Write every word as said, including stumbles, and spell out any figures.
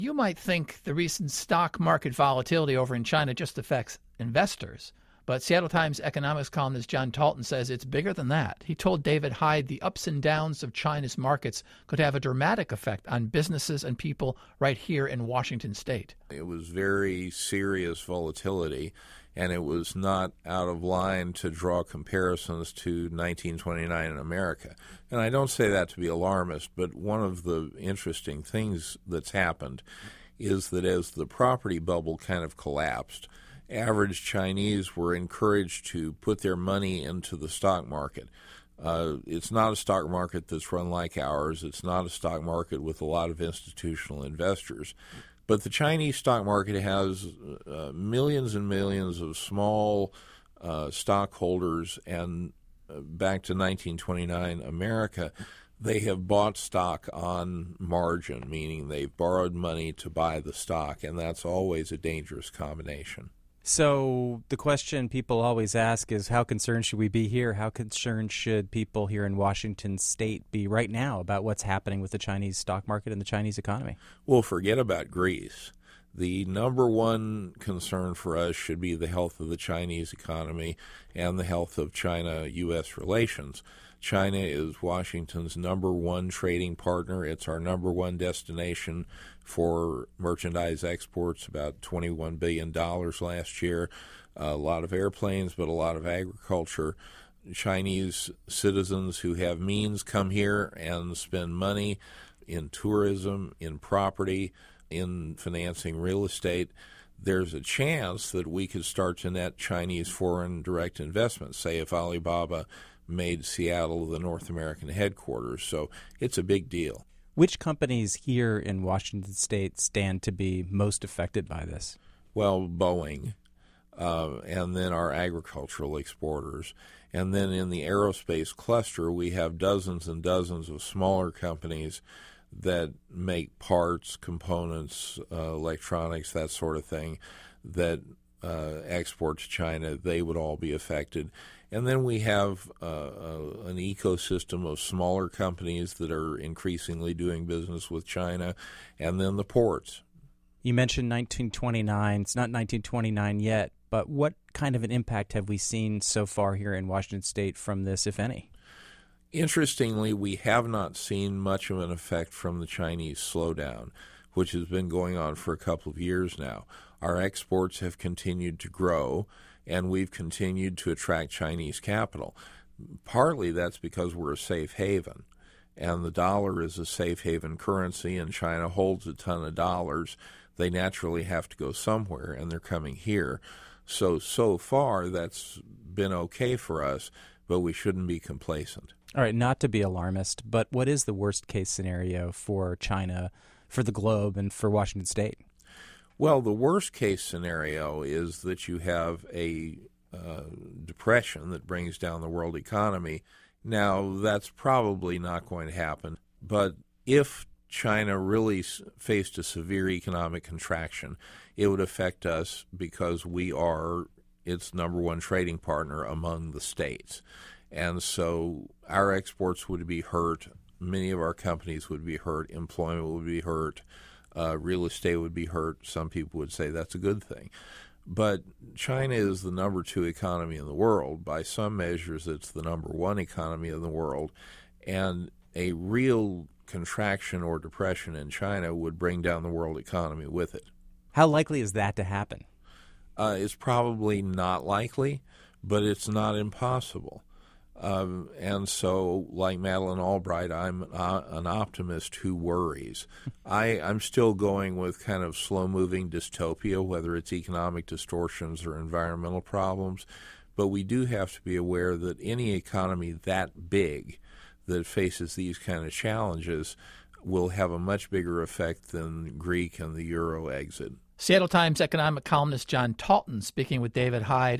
You might think the recent stock market volatility over in China just affects investors, but Seattle Times economics columnist John Talton says it's bigger than that. He told David Hyde the ups and downs of China's markets could have a dramatic effect on businesses and people right here in Washington state. It was very serious volatility, and it was not out of line to draw comparisons to nineteen twenty-nine in America. And I don't say that to be alarmist, but one of the interesting things that's happened is that as the property bubble kind of collapsed, average Chinese were encouraged to put their money into the stock market. Uh, it's not a stock market that's run like ours. It's not a stock market with a lot of institutional investors. But the Chinese stock market has uh, millions and millions of small uh, stockholders, and uh, back to nineteen twenty-nine America, they have bought stock on margin, meaning they've borrowed money to buy the stock, and that's always a dangerous combination. So the question people always ask is, how concerned should we be here? How concerned should people here in Washington state be right now about what's happening with the Chinese stock market and the Chinese economy? Well, forget about Greece. The number one concern for us should be the health of the Chinese economy and the health of China-U S relations. China is Washington's number one trading partner. It's our number one destination for merchandise exports, about twenty-one billion dollars last year. A lot of airplanes, but a lot of agriculture. Chinese citizens who have means come here and spend money in tourism, in property, in financing real estate. There's a chance that we could start to net Chinese foreign direct investment, say if Alibaba made Seattle the North American headquarters. So it's a big deal. Which companies here in Washington state stand to be most affected by this? Well, Boeing, uh, and then our agricultural exporters. And then in the aerospace cluster, we have dozens and dozens of smaller companies that make parts, components, uh, electronics, that sort of thing, that uh, export to China. They would all be affected. And then we have uh, uh, an ecosystem of smaller companies that are increasingly doing business with China, and then the ports. You mentioned nineteen twenty-nine. It's not nineteen twenty-nine yet, but what kind of an impact have we seen so far here in Washington state from this, if any? Interestingly, we have not seen much of an effect from the Chinese slowdown, which has been going on for a couple of years now. Our exports have continued to grow, and we've continued to attract Chinese capital. Partly that's because we're a safe haven, and the dollar is a safe haven currency, and China holds a ton of dollars. They naturally have to go somewhere, and they're coming here. So, so far, that's been okay for us, but we shouldn't be complacent. All right, not to be alarmist, but what is the worst-case scenario for China, for the globe, and for Washington state? Well, the worst-case scenario is that you have a uh, depression that brings down the world economy. Now, that's probably not going to happen, but if China really faced a severe economic contraction, it would affect us because we are its number one trading partner among the states. And so our exports would be hurt. Many of our companies would be hurt. Employment would be hurt. Uh, real estate would be hurt. Some people would say that's a good thing. But China is the number two economy in the world. By some measures, it's the number one economy in the world. And a real contraction or depression in China would bring down the world economy with it. How likely is that to happen? Uh, it's probably not likely, but it's not impossible. Um, and so, like Madeleine Albright, I'm uh, an optimist who worries. I, I'm still going with kind of slow-moving dystopia, whether it's economic distortions or environmental problems. But we do have to be aware that any economy that big that faces these kind of challenges will have a much bigger effect than Greek and the Euro exit. Seattle Times economic columnist John Talton speaking with David Hyde